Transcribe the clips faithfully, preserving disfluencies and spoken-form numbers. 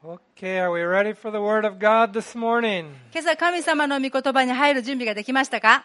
Okay, are we ready for the Word of God this morning? 今朝神様の御言葉に入る準備ができましたか？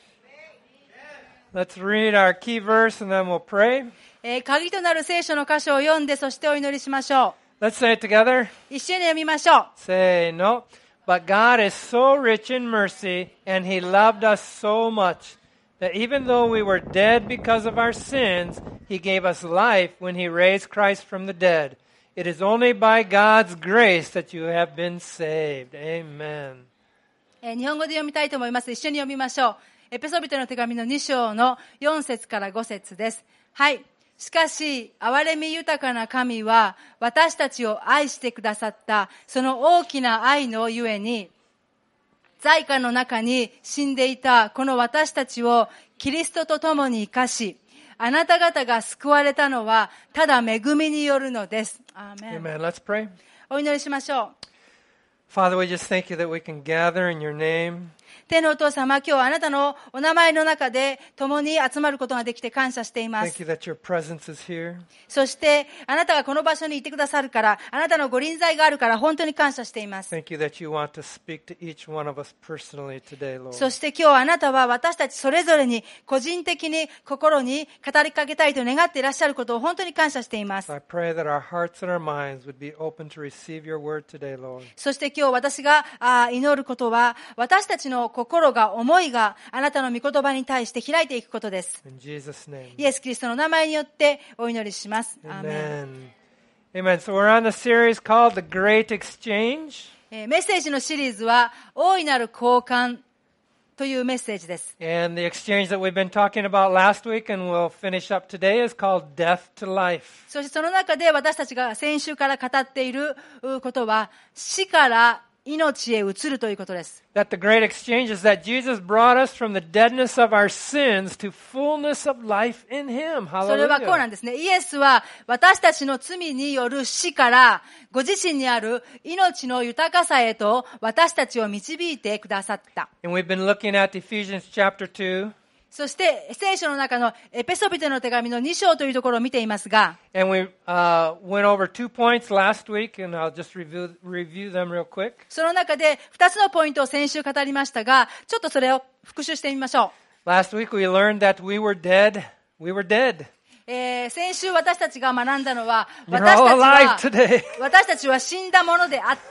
Let's read our key verse and then we'll pray. えー、鍵となる聖書の箇所を読んで、そしてお祈りしましょ Let's say it together. う。一緒に読みましょう。 Say no. But God is so rich in mercy, and He loved us so much, that even though we were dead because of our sins, He gave us life when He raised Christ from the dead. It is only by God's grace that you have been saved. Amen. えー、日本語で読みたいと思います。一緒に読みましょう。エペソビトの手紙のに章のよん節からご節です。はい。しかし、憐れみ豊かな神は、私たちを愛してくださった、その大きな愛のゆえに、罪禍の中に死んでいたこの私たちをキリストと共に生かし、あなた方が救われたのは、ただ恵みによるのです。アーメン。 Amen. Let's pray. お祈りしましょう。 Father, we just thank you that we can gather in your name. 天のお父様、今日はあなたのお名前の中で共に集まることができて感謝していま Thank す。 you that your presence is here. そしてあなたがこの場所にいてくださるから、あなたのご臨在があるから本当に感謝しています。 Thank you that you want to speak to each one of us personally today, Lord. そして今日あなたは私たちそれぞれに個人的に心に語りかけたいと願っていらっしゃることを本当に感謝しています。 I pray that our hearts and our minds would be open to receive your word today, Lord. そして今日私があ祈ることは、私たちの心が思いがあなたの御言葉に対して開いていくことです。 In Jesus' name. イエス・キリストの名前によってお祈りします。アーメン。 Amen. Amen. So we're on the series called The Great Exchange. えーメッセージのシリーズは大いなる交換というメッセージです。 And the exchange that we've been talking about last week and we'll finish up today is called Death to Life. そしてその中で私たちが先週から語っていることは、死から命へ移るということです。 That the great exchange is that Jesus brought us from the deadness of our sins to fullness of life in Him. それはこうな Hallelujah. んですね。イエスは私たちの罪による死からご自身にある命の豊かさへと私たちを導いてくださった。 And we've been looking at Ephesians chapter two. そして聖書の中のエペソビテの手紙のに章というところを見ていますが、 And we uh, went over two points last week, and I'll just review, review them real quick. その中でふたつのポイントを先週語りましたが、ちょっとそれを復習してみましょ Last week we learned that we were dead. We were dead. う。えー、先週私たちが学んだのは、 You're 私 all た alive ちは today. 私たちは死んだものであった。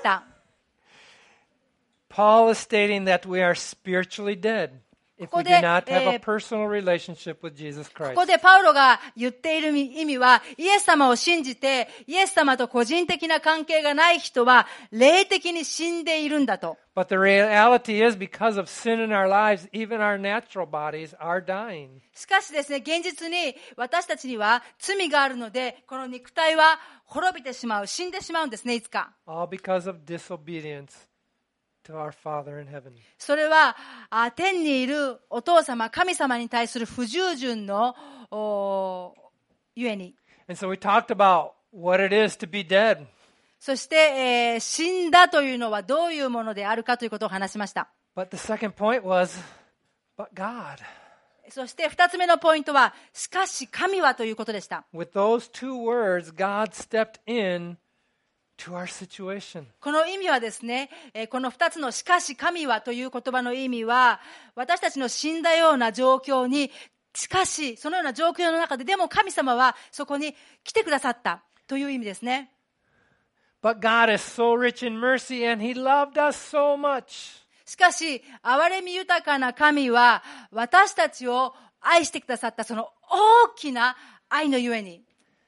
Paul is stating that we are spiritually dead if we ここ do で、 not have えー a personal relationship with Jesus こ Christ. こでパウロが言っている意味は、イエス様を信じて、イエス様と個人的な関係がない人は、霊的に死んでいるんだと。 But the reality is because of sin in our lives, even our natural bodies are dying. しかしですね、現実に私たちには罪があるので、この肉体は滅びてしまう、死んでしまうんですね、いつか。 All because of disobedience to our Father in heaven. それは、あ天にいるお父様、神様に対する不従順のおゆえに。 And so we talked about what it is to be dead. そして、えー死んだというのはどういうものであるかということを話しました。 But the second point was, but God. そして二つ目のポイントは、しかし神はということでした。 With those two words, God stepped in to our situation. この意味はですね、えーこの二つのしかし神はという言葉の意味は、私たちの死んだような状況に、しかしそのような状況の中で、でも神様はそこに来てくださったという意味ですね。 But God is so rich in mercy and He loved us so much. しかし、憐れみ豊かな神は、私たちを愛してくださったその大きな愛のゆえに、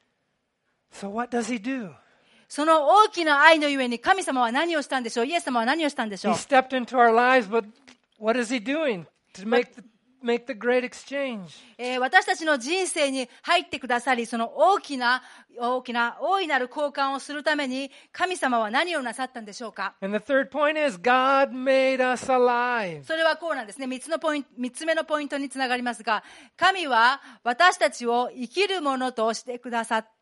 So what does He do? その大きな愛のゆえに神様は何をしたんでしょう？イエス様は何をしたんでしょ He う？ stepped into our lives, but what is He doing to make the, make the great exchange? えー私たちの人生に入ってくださり、その大きな、大きな、大いなる交換をするために、神様は何をなさったんでしょうか？ And the third point is God made us alive. それはこうなんですね。三つのポイント、三つ目のポイントにつながりますが、神は私たちを生きるものとしてくださった。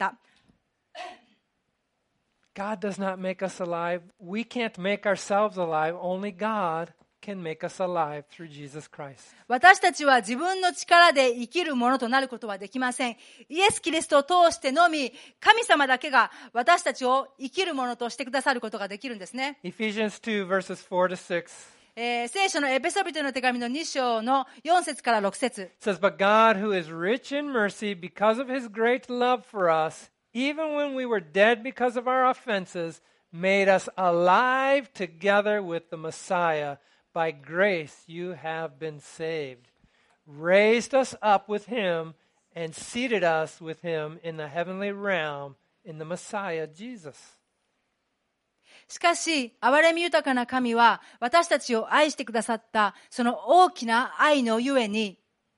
God does not make us alive. We can't make ourselves alive. Only God can make us alive through Jesus Christ. 私たちは自分の力で生きるものとなることはできません。イエス・キリストを通してのみ、神様だけが私たちを生きるものとしてくださることができるんですね。 Ephesians two, verses four to six. えー、聖書のエペソビトの手紙のに章のよん節からろく節。 It says, But God, who is rich in mercy, because of his great love for us, even when we were dead because of our offenses, made us alive together with the Messiah. By grace you have been saved. Raised us up with him and seated us with him in the heavenly realm in the Messiah, Jesus. しかし、憐れみ豊かな神は、私たちを愛してくださった、その大きな愛のゆえに、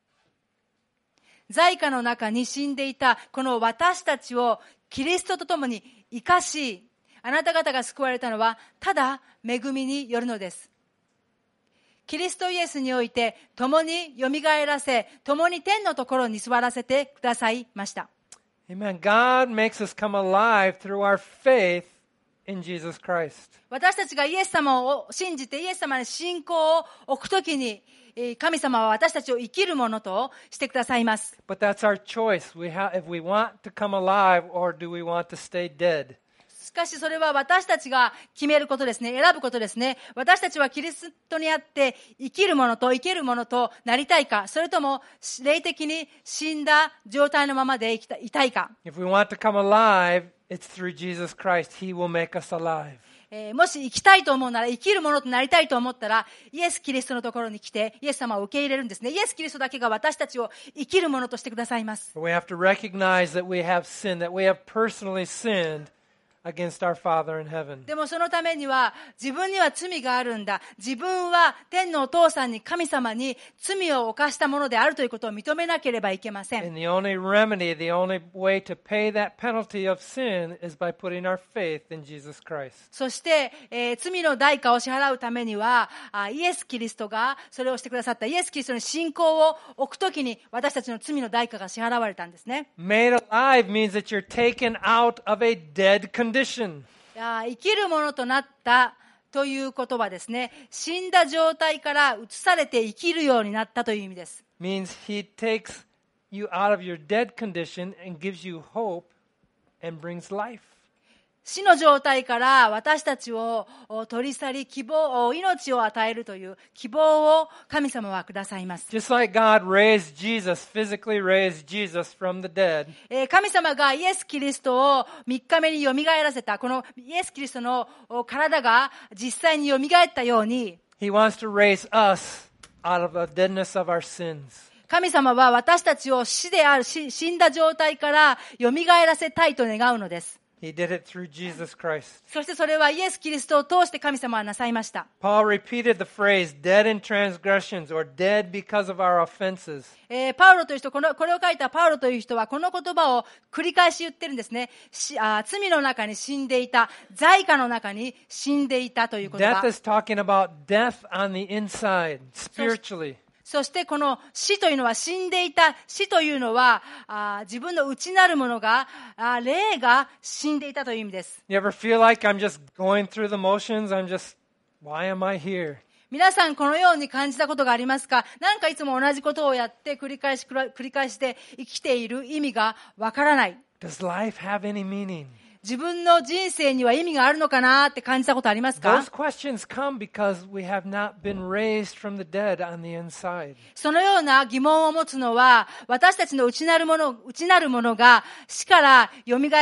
罪禍の中に死んでいた、この私たちをキリストと共に生かし、あなた方が救われたのは、ただ恵みによるのです。キリストイエスにおいて、共によみがえらせ、共に天のところに座らせてくださいました。 Amen. God makes us come alive through our faith in Jesus Christ. 私たちがイエス様を信じてイエス様に信仰を置くときに、神様は私たちを生きるものとしてくださいます。 But that's our choice. We have, if we want to come alive, or do we want to stay dead? しかしそれは私たちが決めることですね。選ぶことですね。私たちはキリストにあって生きるものと生けるものとなりたいか、それとも霊的に死んだ状態のままで生きたいたいか。 If we want to come alive, it's through Jesus Christ. He will make us alive. えー、もし生きたいと思うなら、生きるものとなりたいと思ったら、イエス・キリストのところに来て、イエス様を受け入れるんですね。イエス・キリストだけが私たちを生きるものとしてくださいます。 We have to recognize that we have sinned, that we have personally sinned against our Father in heaven. でもそのためには自分には罪があるんだ。自分は天のお父さんに神様に罪を犯したものであるということを認めなければいけません。 And the only remedy, the only way to pay that penalty of sin is by putting our faith in Jesus Christ. そして、えー、罪の代価を支払うためにはあイエス・キリストがそれをしてくださったイエス・キリストに信仰を置くときに私たちの罪の代価が支払われたんですね。 Made alive means that you're taken out of a dead condition. いや生きるものとなったという言葉ですね。死んだ状態から移されて生きるようになったという意味です。 Means he takes you out of your dead condition and gives you hope and brings life. 死の状態から私たちを取り去り希望、命を与えるという希望を神様はくださいます。 Just like God raised Jesus, physically raised Jesus from the dead. 神様がイエス・キリストをみっかめによみがえらせた、このイエス・キリストの体が実際によみがえったように、 He wants to raise us out of the deadness of our sins. 神様は私たちを死である、死んだ状態からよみがえらせたいと願うのです。 He did it through Jesus Christ. そしてそれはイエス・キリストを通して神様はなさいました。 Paul repeated the phrase, dead in transgressions, or dead because of our offenses. えー、パウロという人、この、これを書いたパウロという人は、この言葉を繰り返し言ってるんですね。しあ罪の中に死んでいた、罪禍の中に死んでいたという言葉。 Death is talking about death on the inside, spiritually. そしてこの死というのは死んでいた。死というのはあ自分の内なるものがあ霊が死んでいたという意味です。 You ever feel like I'm just going through the motions? I'm just, why am I here? 皆さんこのように感じたことがありますか？なんかいつも同じことをやって繰り返し繰り返して生きている意味がわからない。 Does life have any meaning? 自分の人生には意味があるのかなって感じたことありますか？ Those questions come because we have not been raised from the dead on the inside. そのような疑問を持つのは、私たちの内なるもの、内なるものが死から蘇って、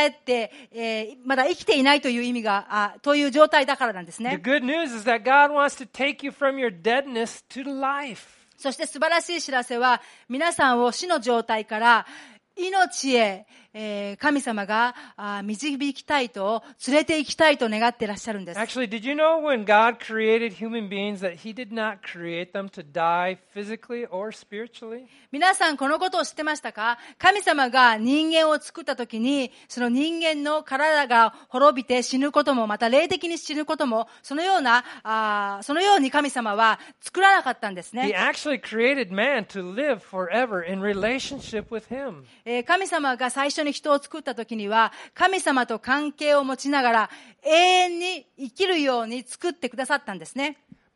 えー、まだ生きていないという意味が、あ、という状態だからなんですね。 The good news is that God wants to take you from your deadness to life. そして素晴らしい知らせは、皆さんを死の状態から命へ、えー、神様があ導きたいと、連れて行きたいと願っていらっしゃるんです。 Actually, did you know when God created human beings that He did not create them to die physically or spiritually? 皆さんこのことを知ってましたか？神様が人間を作ったときに、その人間の体が滅びて死ぬことも、また霊的に死ぬことも、そのような、あそのように神様は作らなかったんですね。 He actually created man to live forever in relationship with Him. えー、神様が最初に人を作ったときには、神様と関係を持ちながら永遠に生きるように作ってくださったんですね。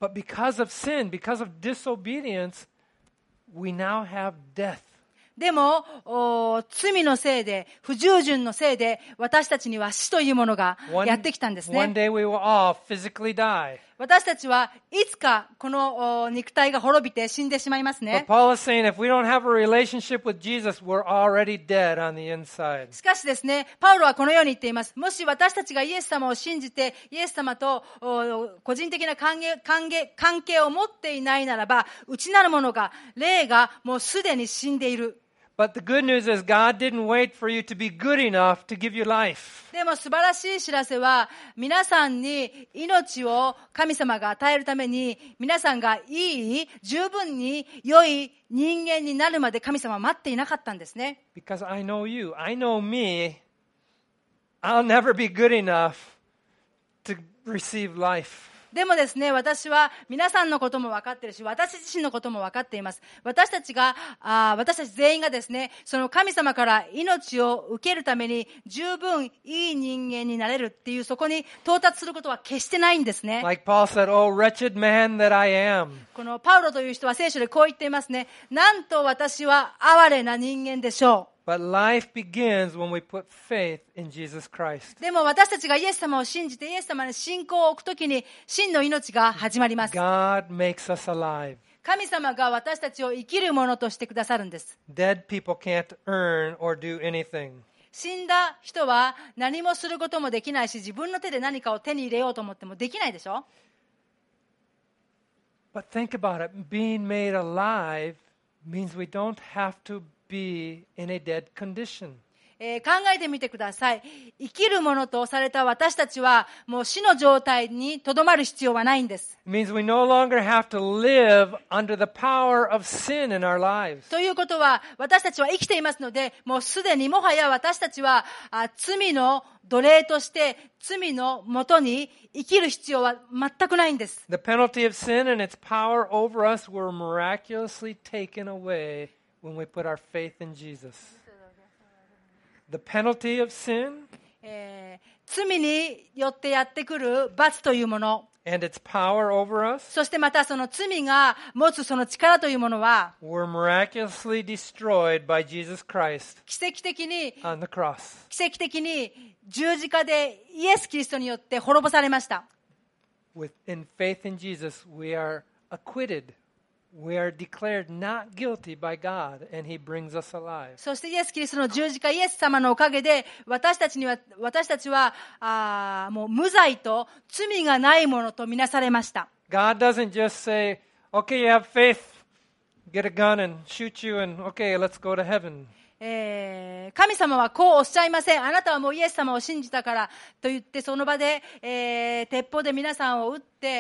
But because of sin, because of disobedience, we now have death. でも、お罪のせいで、不従順のせいで、私たちには死というものが One, やってきたんです one ね。 day we will all physically die. 私たちはいつかこのお肉体が滅びて死んでしまいます But ね。 Paul is saying if we don't have a relationship with Jesus, we're already dead on the inside. しかしですね、パウロはこのように言っています。もし私たちがイエス様を信じて、イエス様とお個人的な関係、関係、関係を持っていないならば、内なるものが、霊がもうすでに死んでいる。 But the good news is God didn't wait for you to be good enough to give you life. でも素晴らしい知らせは、皆さんに命を神様が与えるために、皆さんがいい、十分に良い人間になるまで神様は待っていなかったんですね。 Because I know you. I know me. I'll never be good enough to receive life. でもですね、私は皆さんのことも分かっているし、私自身のことも分かっています。私たちが、あ私たち全員がですね、その神様から命を受けるために十分いい人間になれるっていう、そこに到達することは決してないんですね。 Like Paul said, oh, wretched man that I am. このパウロという人は聖書でこう言っていますね。なんと私は哀れな人間でしょう。 But life begins when we put faith in Jesus Christ. でも私たちがイエス様を信じてイエス様に信仰を置くときに真の命が始まります。 God makes us alive. 神様が私たちを生きるものとしてくださるんです。 Dead people can't earn or do anything. 死んだ人は何もすることもできないし、自分の手で何かを手に入れようと思ってもできないでしょ。 But think about it. Being made alive means we don't have to be in a dead condition. えー考えてみてください。生きるものとされた私たちはもう死の状態にとどまる必要はないんです。 It means we no longer have to live under the power of sin in our lives. ということは、私たちは生きていますので、もうすでにもはや私たちはあ罪の奴隷として罪のもとに生きる必要は全くないんです。 The penalty of sin and its power over us were miraculously taken away when we put our faith in Jesus. The penalty of sin えー罪によってやってくる罰というもの、 and its power over us そしてまたその罪が持つその力というものは、 were miraculously destroyed by Jesus Christ 奇跡的に、 on the cross. 奇跡的に十字架でイエス・キリストによって滅ぼされました。 With in faith in Jesus, we are acquitted. We are declared not guilty by God, and He brings us alive. そしてイエス・キリストの十字架、イエス様のおかげで、私たちには、私たちは、あーもう無罪と罪がないものとみなされました。 God doesn't just say, okay, you have faith, get a gun and shoot you, and okay, let's go to heaven. えー神様はこうおっしゃいません。あなたはもうイエス様を信じたからと言って、その場で、えー鉄砲で皆さんを撃って、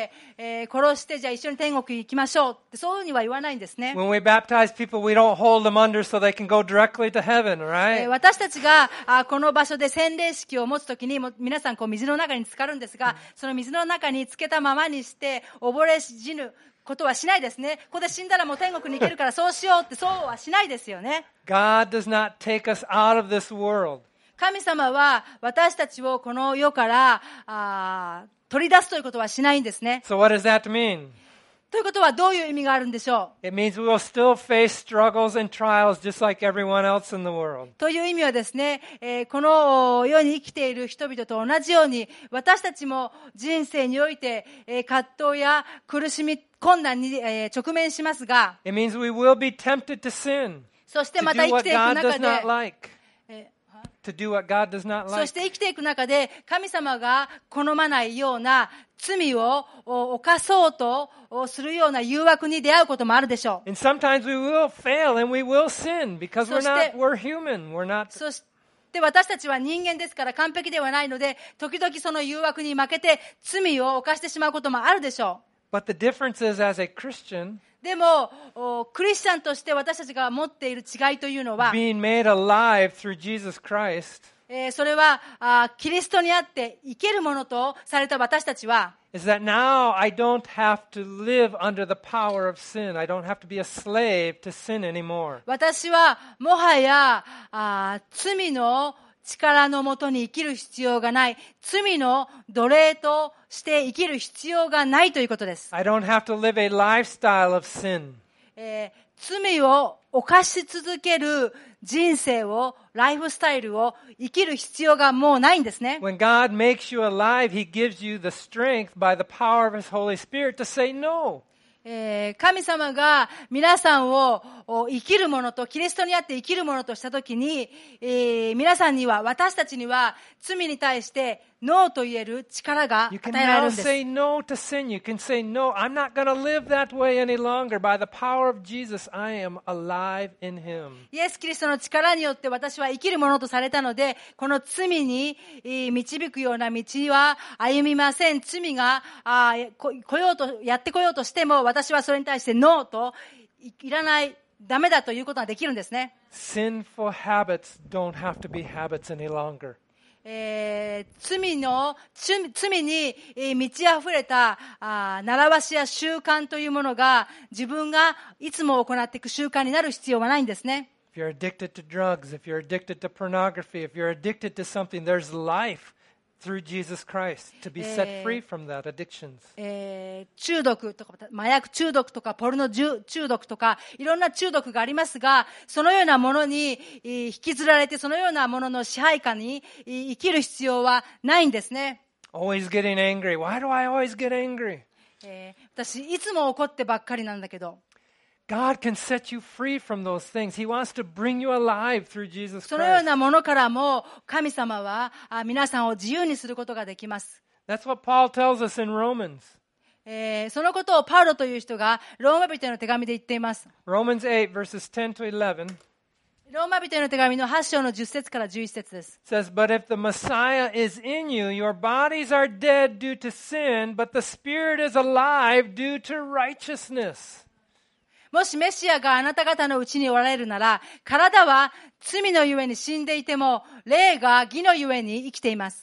えー殺して、じゃあ一緒に天国に行きましょうって、そういうふうには言わないんですね。 When we baptize people, we don't hold them under so they can go directly to heaven, えー right? 私たちがあこの場所で洗礼式を持つときにも皆さんこう水の中に浸かるんですが、その水の中につけたままにして溺れ死ぬことはしないですね。ここで死んだらもう天国に行けるからそうしようってそうはしないですよね。 God does not take us out of this world. 神様は私たちをこの世からあ取り出すということはしないんですね。 So what does that mean? ということはどういう意味があるんでしょう。 It means we will still face struggles and trials just like everyone else in the world. という意味はですね、えーこの世に生きている人々と同じように、私たちも人生において、えー葛藤や苦しみ、困難に、えー直面しますが、 It means we will be tempted to sin, そして to また do 生き what ていく God 中 does で、 not like, えー to do what God does not そ like. して生きていく中で神様が好まないような罪をお犯そうとおするような誘惑に出会うこともあるでしょう。 And sometimes we will fail and we will sin because we're そして not, we're human. We're not. そして私たちは人間ですから完璧ではないので、時々その誘惑に負けて罪を犯してしまうこともあるでしょう。 But the difference is, as a Christian, でもおクリスチャンとして私たちが持っている違いというのは、 being made alive through Jesus Christ, えーそれはあキリストにあって生けるものとされた私たちは、 is that now I don't have to live under the power of sin. I don't have to be a slave to sin anymore. 私はもはやあ罪の力のもとに生きる必要がない。罪の奴隷として生きる必要がないということです。 I don't have to live a lifestyle of sin. えー、罪を犯し続ける人生を、ライフスタイルを生きる必要がもうないんですね。 When God makes you alive, He gives you the strength by the power of His Holy Spirit to say no. えー、神様が皆さんを生きるものと、キリストにあって生きるものとしたときに、えー、皆さんには、私たちには罪に対してノーと言える力が与えられるんです。 You can now say no to sin. You can say, no, I'm not going to live that way any longer. By the power of Jesus, I am alive in Him. イエス・キリストの力によって私は生きるものとされたので、この罪に導くような道は歩みません。罪があ来ようと、やってこようとしても、私はそれに対してノーといらない、ダメだということができるんですね。 Sinful habits don't have to be habits any longer. えー、罪の、罪に満ち溢れたあ習わしや習慣というものが自分がいつも行っていく習慣になる必要はないんですね。 If you're addicted to drugs, if you're addicted to pornography, if you're addicted to something, there's life through Jesus Christ to be set free from that addictions. えー、中毒とか、麻薬中毒とか、ポルノ中毒とか、いろんな中毒がありますが、そのようなものに引きずられて、そのようなものの支配下に生きる必要はないんですね。 Always getting angry. Why do I always get angry? えー、私、いつも怒ってばっかりなんだけど。 God can set you free from those things. He wants to bring you alive through Jesus そのよう Christ. なものからも神様は皆さんを自由にすることができます。 That's what Paul tells us in Romans. えー、そのことをパウロという人がローマ人への手紙で言っています。 Romans eight verses ten to eleven. ローマ人への手紙のはち章のじゅっ節からじゅういち節です。 Says, but if the Messiah is in you, your bodies are dead due to sin, but the Spirit is alive due to righteousness. もしメシアがあなた方のうちにおられるなら、体は罪のゆえに死んでいても、霊が義のゆえに生きています。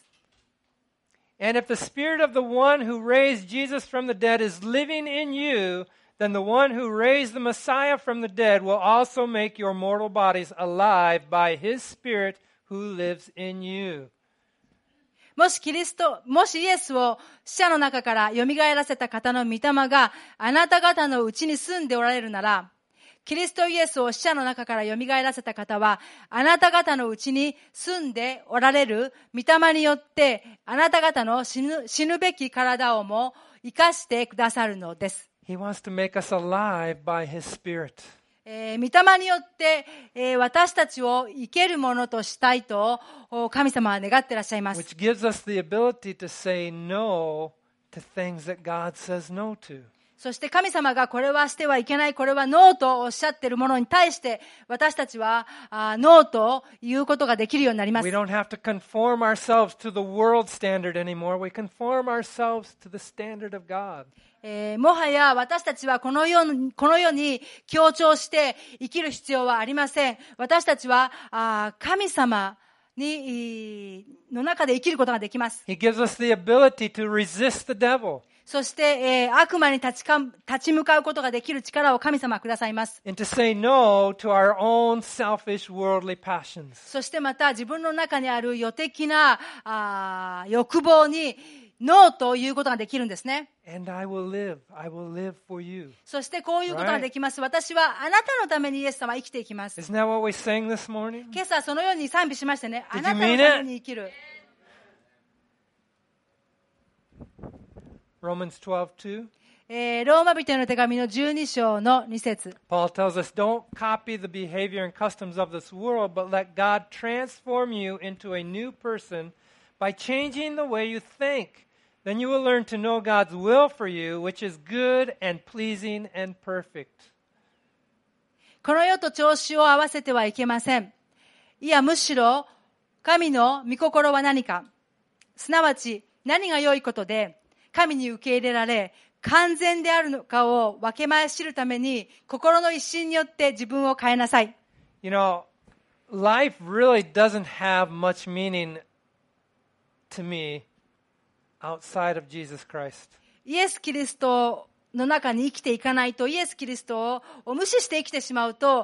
And if the Spirit of the one who raised Jesus from the dead is living in you, then the one who raised the Messiah from the dead will also make your mortal bodies alive by His Spirit who lives in you. もしキリスト、もしイエスを死者の中から蘇らせた方の御霊があなた方のうちに住んでおられるなら、キリストイエスを死者の中から蘇らせた方は、あなた方のうちに住んでおられる御霊によって、あなた方の死ぬ、死ぬべき体をも生かしてくださるのです。 He wants to make us alive by His Spirit. えー、御霊によって、えー、私たちを生けるものとしたいと神様は願っていらっしゃいます。 Which gives us the ability to say no to things that God says no to. そして神様がこれはしてはいけない、これはノーとおっしゃっているものに対して私たちはあノーということができるようになります。 We don't have to conform ourselves to the world standard anymore. We conform ourselves to the standard of God. えー、もはや私たちはこの世に、この世に強調して生きる必要はありません。私たちはあ神様にの中で生きることができます。 He gives us the ability to resist the devil. そして、えー、悪魔に立ちか立ち向かうことができる力を神様はくださいます。 And to say no to our own selfish worldly passions. そしてまた自分の中にある予的なあ欲望にノーということができるんですね。 And I will live. I will live for you. そしてこういうことができます。Right. 私はあなたのためにイエス様は生きていきます。 Isn't that what we sang this morning? 今朝そのように賛美しましてね。あ Did なた you の mean ため it? に生きる。 Romans twelve two. えー、ローマ人への手紙のじゅうに章のに節。 Paul tells us, don't copy the behavior and customs of this world, but let God transform you into a new person by changing the way you think. Then you will learn to know God's will for you, which is good and pleasing and perfect. この世と調子を合わせてはいけません。いや、むしろ、神の御心は何か、すなわち何が良いことで、神に受け入れられ、完全であるのかを分け前知るために、心の一心によって自分を変えなさい。 You know, life really doesn't have much meaning to me.Outside of Jesus Christ. イエス・キリストの中に生きていかないと、イエス・キリストを無視して生きてしまうと、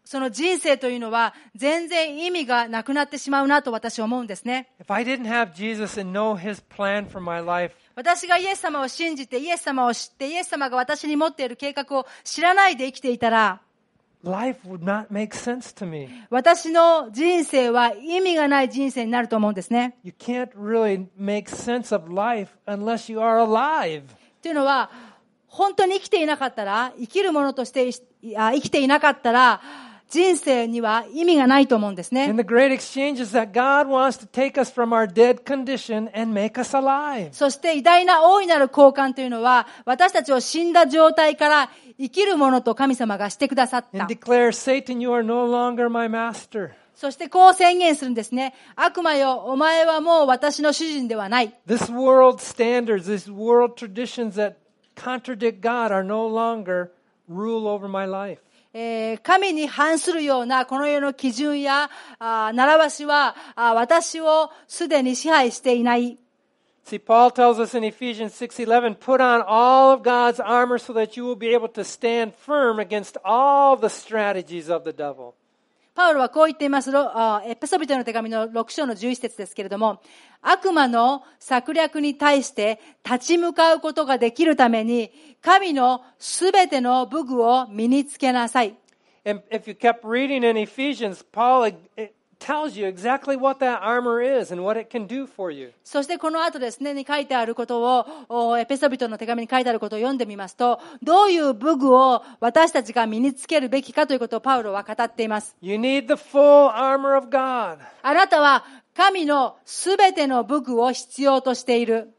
その人生というのは全然意味がなくなってしまうなと私は思うんですね。 If I didn't have Jesus and know His plan for my life, 私がイエス様を信じて、イエス様を知って、イエス様が私に持っている計画を知らないで生きていたら、 life would not make sense to me. 私の人生は意味がない人生になると思うんですね。 You can't really make sense of life unless you are alive. というのは、本当に生きていなかったら、生きるものとしてあ生きていなかったら、人生には意味がないと思うんですね。 And the great exchange is that God wants to take us from our dead condition and make us alive. そして偉大な大いなる交換というのは、私たちを死んだ状態から生きるものと神様がしてくださった。 And declare, Satan, you are no longer my master. そしてこう宣言するんですね。悪魔よ、お前はもう私の主人ではない。 This world standards, these world traditions that contradict God are no longer rule over my life. えー、神に反するようなこの世の基準やあ習わしはあ私をすでに支配していない。 See, Paul tells us in Ephesians six eleven, put on all of God's armor so that you will be able to stand firm against all the strategies of the devil. パウロはこう言っています。エペソビトの手紙のろく章のじゅういち節ですけれども、悪魔の策略に対して立ち向かうことができるために、神のすべての武具を身につけなさい。 And if you kept reading in Ephesians, Paul it tells you exactly what that armor is and what it can do for you. そしてこの後ですね、に書いてあることを、エペソビトの手紙に書いてあることを読んでみますと、どういう武具を私たちが身につけるべきかということをパウロは語っています。 You need the full armor of God. あなたは神のすべての武具を必要としている。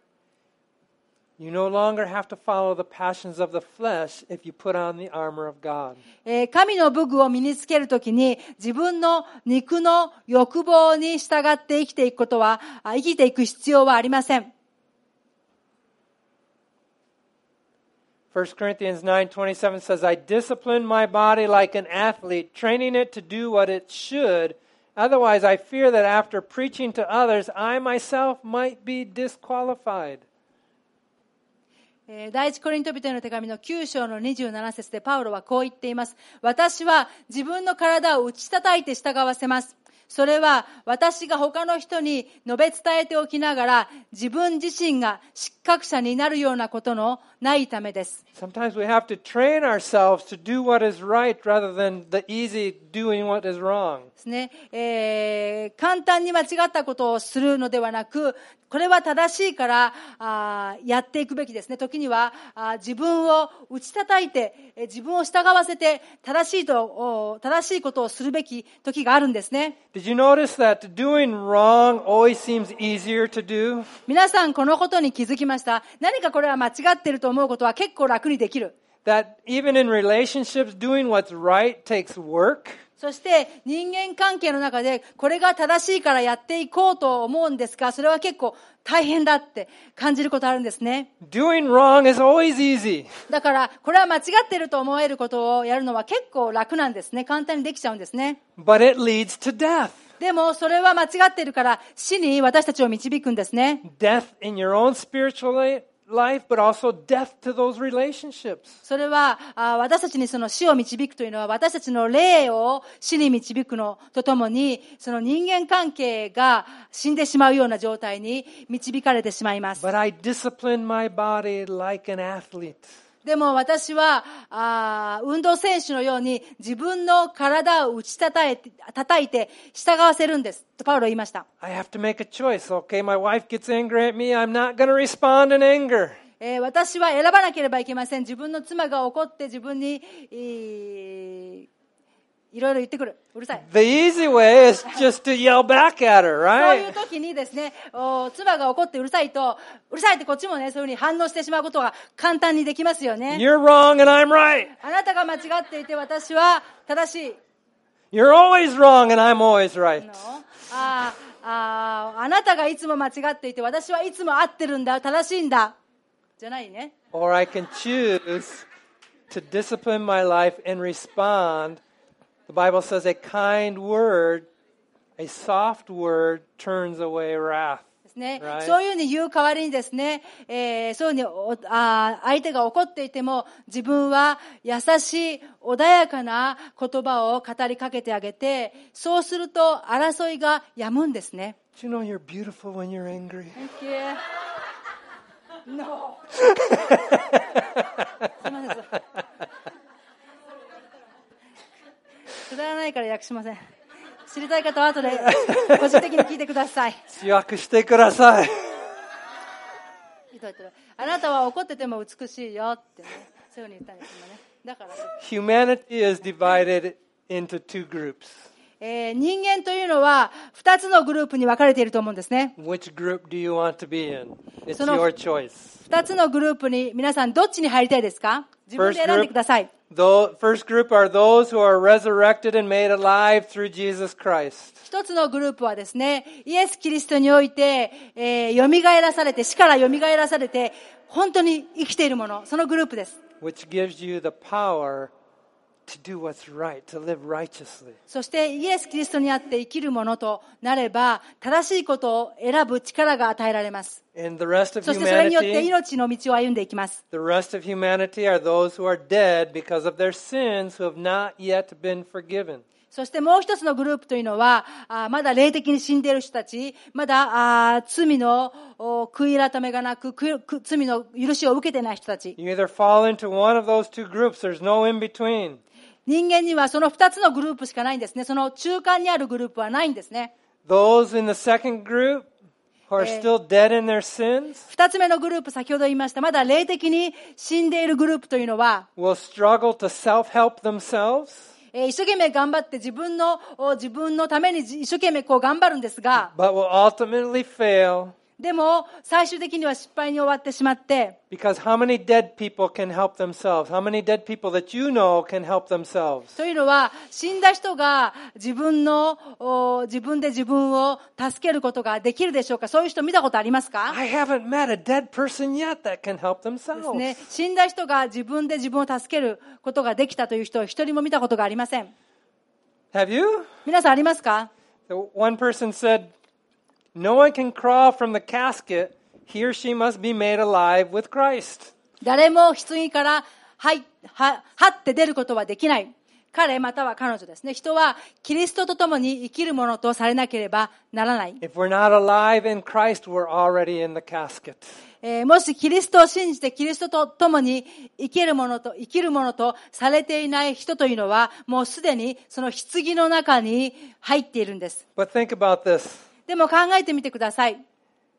You no longer have to follow the passions of the flesh if you put on the armor of God. えー、神の武具を身につけるときに自分の肉の欲望に従って生きていくことは、生きていく必要はありません。 First Corinthians nine twenty-seven says, I discipline my body like an athlete, training it to do what it should. Otherwise, I fear that after preaching to others, I myself might be disqualified. 第一コリント人への手紙のきゅう章のにじゅうなな節でパウロはこう言っています。私は自分の体を打ち叩いて従わせます。それは私が他の人に述べ伝えておきながら自分自身が失格者になるようなことのないためです。 Sometimes we have to train ourselves to do what is right rather than the easy doing what is wrong. ですね、えー、簡単に間違ったことをするのではなく、これは正しいからあやっていくべきですね。時にはあ自分を打ち叩いて、自分を従わせて正しいと正しいことをするべき時があるんですね。 Did you notice that doing wrong always seems easier to do? 皆さんこのことに気づきました？何かこれは間違っていると思うことは結構楽にできる。 That even in relationships, doing what's right takes work. そして人間関係の中でこれが正しいからやっていこうと思うんですが、それは結構大変だって感じることあるんですね。 Doing wrong is always easy. だからこれは間違っていると思えることをやるのは結構楽なんですね。簡単にできちゃうんですね。 But it leads to death. でもそれは間違っているから死に私たちを導くんですね。 Death in your own spiritual life, but also death to those relationships. それはあ私たちにその死を導くというのは私たちの霊を死に導くのとともに、その人間関係が死んでしまうような状態に導かれてしまいます。 But I discipline my body like an athlete. でも私はあ運動選手のように自分の体を打ち叩いて、叩いて従わせるんですとパウロ言いました。 I have to make a choice. Okay, my wife gets angry at me. I'm not going to respond in anger. えー、私は選ばなければいけません。自分の妻が怒って自分に、えー、いろいろ言ってくる。うるさい。 The easy way is just to yell back at her, そういう right? 時にですね、お妻が怒ってうるさいと、うるさいってこっちもね、そういうふうに反応してしまうことが簡単にできますよね。 You're wrong and I'm right. あなたが間違っていて私は正しい。 You're always wrong and I'm always right. ああ、あなたがいつも間違っていて私はいつも合ってるんだ、正しいんだ。じゃないね。 Or I can choose to discipline my life and respond. The Bible says a kind word, a soft word turns away wrath. ですですね。 Right. そういうふうに言う代わりにですね、えー、そういうふうにおあ相手が怒っていても、自分は優しい穏やかな言葉を語りかけてあげて、そうすると争いが止むんですね。 Do you know you're beautiful when you're angry? Thank you. No. すいません。くだらないから訳しません。知りたい方は後で個人的に聞いてください。 訳してください。 あなたは怒ってても美しいよってね、そういうふうに言ったんですよね。だから、 Humanity is divided into two groups. えー、人間というのは二つのグループに分かれていると思うんですね。 Which group do you want to be in? It's その your choice. 二つのグループに皆さんどっちに入りたいですか？自分で選んでください。 The first group are those who are resurrected and made alive through Jesus Christ. 一つのグループはですね、イエス・キリストにおいて、えー、蘇らされて、死から蘇らされて、本当に生きているもの、そのグループです。 Which gives you the power to do what's right, to live righteously. そしてイエス・キリストにあって生きるものとなれば、正しいことを選ぶ力が与えられます。 And the rest of そしてそれによって humanity, 命の道を歩んでいきます。 the rest of humanity are those who are dead because of their sins who have not yet been forgiven. そしてもう一つのグループというのは、あまだ霊的に死んでいる人たち、まだあ罪の悔い改めがなく、罪の許しを受けていない人たち。 You either fall into one of those two groups, there's no in between. 人間にはその二つのグループしかないんですね。その中間にあるグループはないんですね。 Those in the second group who are still dead in their sins 二つ目のグループ、先ほど言いました、まだ霊的に死んでいるグループというのは、 will struggle to self-help themselves, 一生懸命頑張って自分の、自分のために一生懸命こう頑張るんですが、 but will ultimately fail でも最終的には失敗に終わってしまって、 because how many dead people can help themselves? How many dead people that you know can help themselves? というのは、死んだ人が自分の、自分で自分を助けることができるでしょうか？そういう人見たことありますか？ I haven't met a dead person yet that can help です themselves. ね。死んだ人が自分で自分を助けることができたという人を一人も見たことがありません。 Have you? 皆さんありますか？ So one person said, no one can crawl from the casket. He or she must be made alive with Christ. 誰も棺からはいははって出ることはできない。彼または彼女ですね。人はキリストと共に生きるものとされなければならない。 If we're not alive in Christ, we're already in the casket. えーもしキリストを信じてキリストと共に生きるものと生きるものとされていない人というのはもうすでにその棺の中に入っているんです。 But think about this. でも考えてみてください。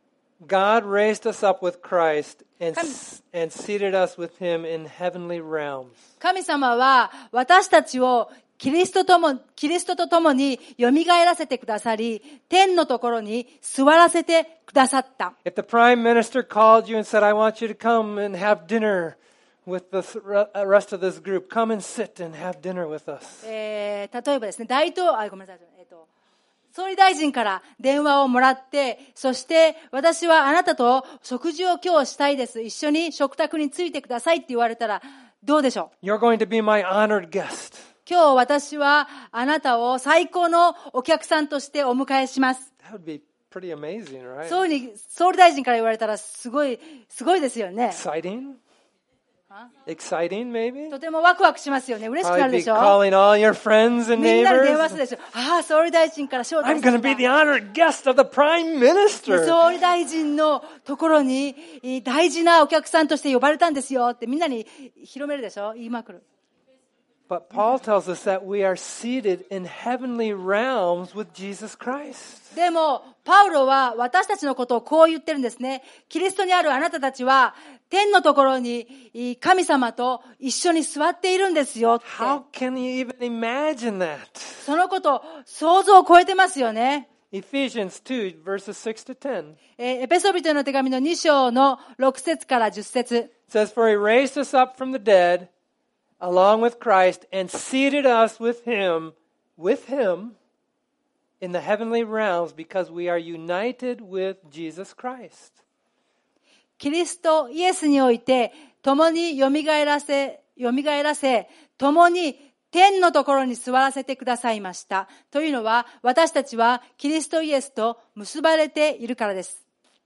God raised us up with Christ and, and seated us with him in heavenly realms. 神様は私たちをキリストとも、キリストと共に蘇らせてくださり、天のところに座らせてくださった。 If the prime minister called you and said, I want you to come and have dinner with the rest of this group, come and sit and have dinner with us. えー、例えばですね、大統領、あ、ごめんなさい、えっと、総理大臣から電話をもらって、そして私はあなたと食事を今日したいです。一緒に食卓についてくださいって言われたらどうでしょう？ You're going to be my honored guest. 今日私はあなたを最高のお客さんとしてお迎えします。 That would be pretty amazing, right? そうに総理大臣から言われたらすごい、すごいですよね。 Exciting? Exciting, maybe? とてもワクワクしますよね。嬉しくな Probably る be でしょ？ calling all your friends and みんなで電話す neighbors. るでしょ。ああ、総理大臣から招待 I'm さ going れ to be the た。 honored guest of the prime minister. 総理大臣のところに大事なお客さんとして呼ばれたんですよってみんなに広めるでしょ？言いまくる。 But Paul tells us that we are seated in heavenly realms with Jesus Christ. でも、パウロは私たちのことをこう言ってるんですね。キリストにあるあなたたちは、天のところに神様と一緒に座っているんですよって。 How can you even imagine that? そのこと、想像を超えてますよね。 Ephesians two, verses six to ten. えーエペソビトへの手紙のに章のろく節からじゅっ節。 It says, For he raised us up from the dead, along with Christ, and seated us with him, with him, in the heavenly realms, because we are united with Jesus Christ. キリストイエスにおいて共によみがえらせ、よみがえらせ、共に天のところに座らせてくださいました。というのは、私たちはキリストイエスと結ばれているからです。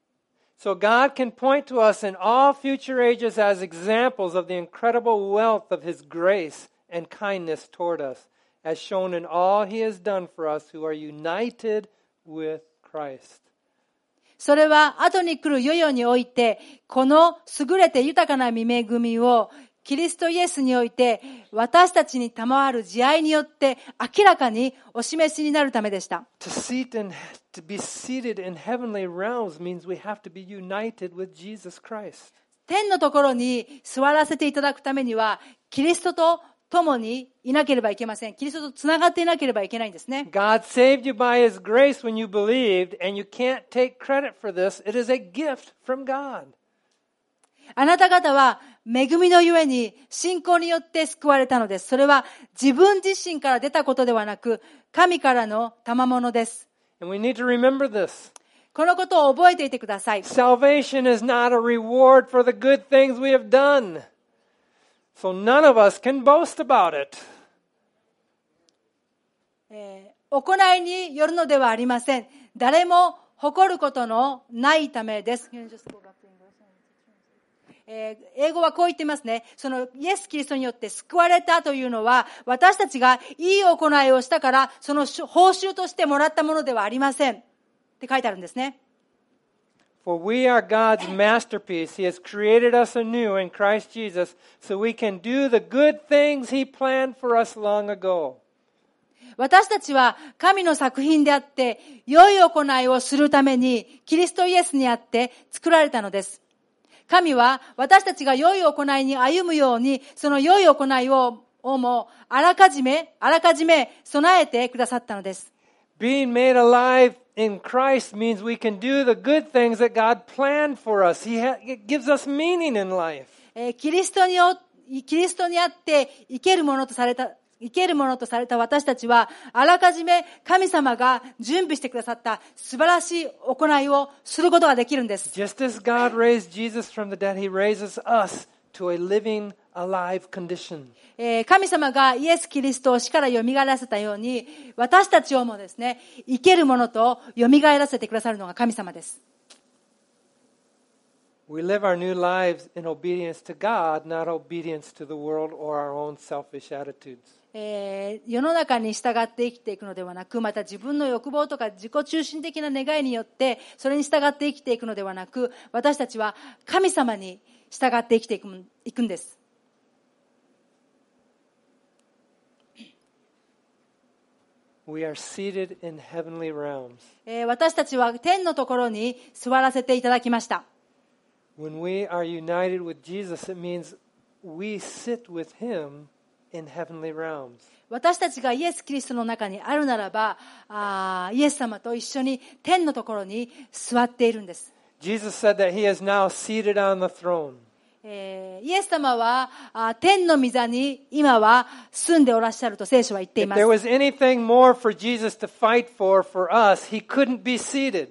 So God can point to us in all future ages as examples of the incredible wealth of His grace and kindness toward us, as shown in all He has done for us who are united with Christ. それは後に来る世々において、この優れて豊かな御恵みをキリストイエスにおいて私たちに賜る慈愛によって明らかにお示しになるためでした。 To seat in, to be seated in heavenly realms means we have to be united with Jesus Christ. 天のところに座らせていただくためには、キリストと共にいなければいけません。キリストとつながっていなければいけないんですね。 God saved you by His grace when you believed, and you can't take credit for this. It is a gift from God. あなた方は恵みのゆえに信仰によって救われたのです。それは自分自身から出たことではなく、神からの賜物です。 And we need to remember this. このことを覚えていてください。 Salvation is not a reward for the good things we have done. So none of us can boast about it. えー、行いによるのではありません。誰も誇ることのないためです。えー、英語はこう言っていますね。そのイエス・キリストによって救われたというのは、私たちがいい行いをしたから、その報酬としてもらったものではありません。って書いてあるんですね。 For we are God's masterpiece. He has created us anew in Christ Jesus so we can do the good things He planned for us long ago. 私たちは神の作品であって、良い行いをするために、キリストイエスにあって作られたのです。神は私たちが良い行いに歩むように、その良い行いを、をもあらかじめ、あらかじめ備えてくださったのです。 Being made alive in Christ means we can do the good things that God planned for us. He ha- it gives us meaning in life. えー、キリストによ、キリストにあって生けるものとされた、生けるものとされた私たちは、あらかじめ神様が準備してくださった素晴らしい行いをすることができるんです。 Just as God raised Jesus from the dead, He raises us to a living, alive condition. えー、神様がイエス・キリストを死から蘇らせたように、私たちをもですね、生けるものと蘇らせてくださるのが神様です。 We live our new lives in obedience to God, not obedience to the world or our own selfish attitudes. えー、世の中に従って生きていくのではなく、また自分の欲望とか自己中心的な願いによってそれに従って生きていくのではなく、私たちは神様に従って生きていく、いくんです。 We are seated in heavenly realms. えー、私たちは天のところに座らせていただきました。 When we are united with Jesus, it means we sit with Him in heavenly realms. 私たちがイエス・キリストの中にあるならば、あイエス様と一緒に天のところに座っているんです。 Jesus said that He is now seated on the throne. えー、イエス様はあ天の御座に今は住んでおらっしゃると聖書は言ってい If ます。 there was anything more for Jesus to fight for for us, He couldn't be seated.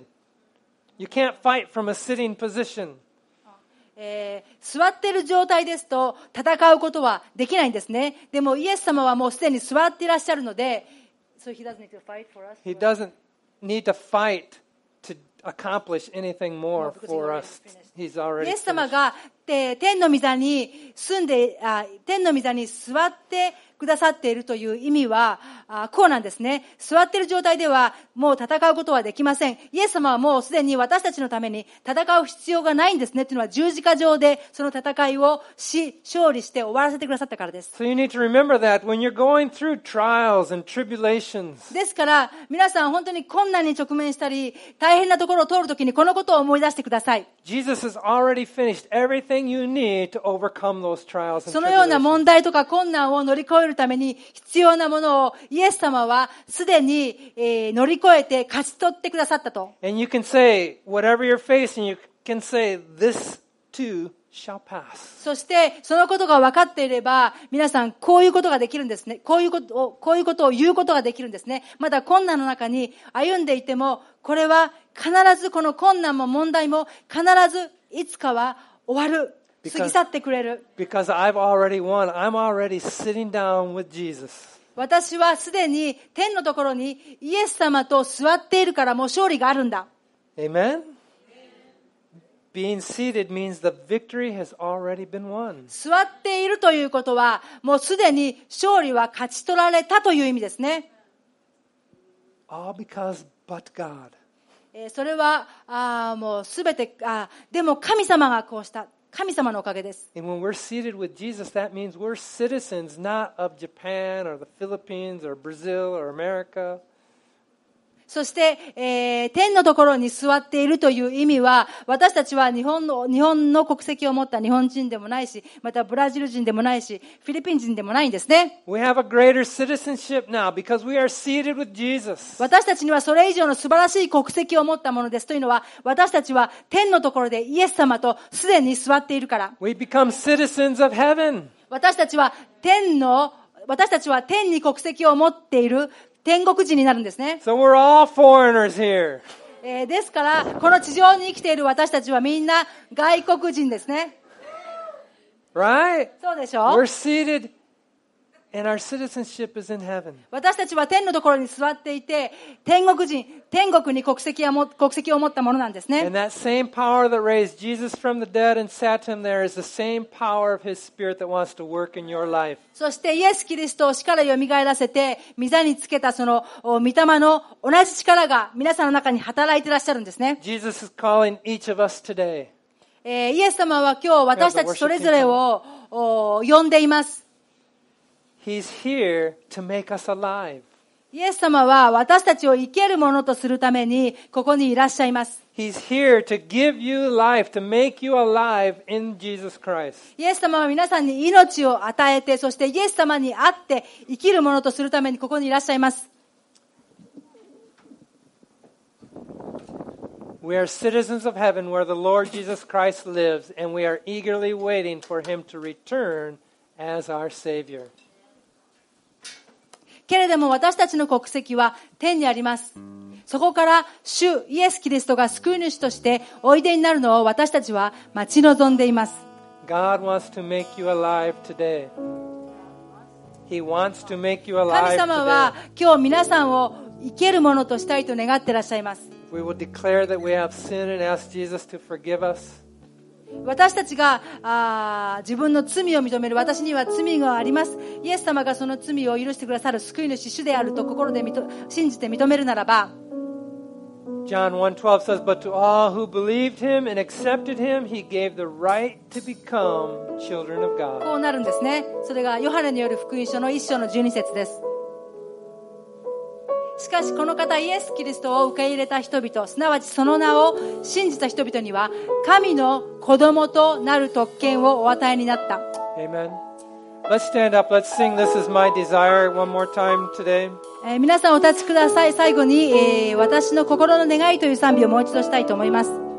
You can't fight from a sitting position. えー、座っている状態ですと戦うことはできないんですね。でもイエス様はもうすでに座っていらっしゃるので、so he doesn't need to fight for us. He doesn't need to fight to accomplish anything more for us. He's イ already エス様 finished. がて天の御座に住んであ、天の御座に座ってくださっているという意味はあこうなんですね。座っている状態ではもう戦うことはできません。イエス様はもうすでに私たちのために戦う必要がないんですねというのは、十字架上でその戦いをし勝利して終わらせてくださったからです。 So you need to remember that when you're going through trials and tribulations, ですから皆さん本当に困難に直面したり大変なところを通るときにこのことを思い出してください。 Jesus has already finished everything you need to overcome those trials and そのような tribulations. 問題とか困難を乗り越えるために必要なものをイエス様はすでに、えー、乗り越えて勝ち取ってくださったと。 And you can say, whatever you're facing, you can say, this too shall pass. そしてそのことが分かっていれば皆さんこういうことができるんですね。こういうことを、こういうことを言うことができるんですね。まだ困難の中に歩んでいても、これは必ずこの困難も問題も必ずいつかは終わる。過ぎ去ってくれる。 Because I've already won. I'm already sitting down with Jesus. 私はすでに天のところにイエス様と座っているからもう勝利があるんだ。 Amen? being seated means the victory has already been won. 座っているということは、もうすでに勝利は勝ち取られたという意味ですね。 All because but God. えーそれは、あーもうすべて、あーでも神様がこうした。神様のおかげです。 And when we're seated with Jesus, that means we're citizens not of Japan or the Philippines or Brazil or America. そして、えー天のところに座っているという意味は、私たちは日本の、日本の国籍を持った日本人でもないし、またブラジル人でもないし、フィリピン人でもないんですね。 We have a greater citizenship now because we are seated with Jesus. 私たちにはそれ以上の素晴らしい国籍を持ったものです。というのは、私たちは天のところでイエス様とすでに座っているから。 We become citizens of heaven. 私たちは天の、私たちは天に国籍を持っている天国人になるんですね。 So we're all foreigners here. えーですから、この地上に生きている私たちはみんな外国人ですね。 Right? そうでしょ We're seated and our citizenship is in heaven. 私たちは天のところに座っていて、天国人、天国に国籍をも国籍を持ったものなんですね。 And that same power that raised Jesus from the dead and sat him there is the same power of his Spirit that wants to work in your life. そしてイエス・キリストを死から蘇らせて、御座につけたその御霊の同じ力が皆さんの中に働いていらっしゃるんですね。 Jesus is calling each of us today. えーイエス様は今日私たちそれぞれをお呼んでいます。 He's here to make us alive. イエス様は私たちを生けるものとするためにここにいらっしゃいます。 He's here to give you life, to make you alive in Jesus Christ. イエス様は皆さんに命を与えて、そしてイエス様に会って生きるものとするためにここにいらっしゃいます。 We are citizens of heaven where the Lord Jesus Christ lives, and we are eagerly waiting for him to return as our Savior. けれども私たちの国籍は天にあります。そこから主イエス・キリストが救い主としておいでになるのを私たちは待ち望んでいます。 God wants to make you alive today. He wants to make you 神 alive 様は today. 今日皆さんを生けるものとしたいと願っていらっしゃいます。 We will declare that we have sinned and ask Jesus to forgive us. 私たちがあ自分の罪を認める。私には罪があります。イエス様がその罪を許してくださる救い主主であると心で認信じて認めるならば、 John one twelve says, But to all who believed him and accepted him, he gave the right to become children of こ God. うなるんですね。それがヨハネによる福音書の一章のじゅうに節です。しかしこの方イエス・キリストを受け入れた人々、すなわちその名を信じた人々には神の子供となる特権をお与えになった。 Amen. Let's stand up. Let's sing This Is My Desire one more time today. えー皆さんお立ちください。最後に、えー私の心の願いという賛美をもう一度したいと思います。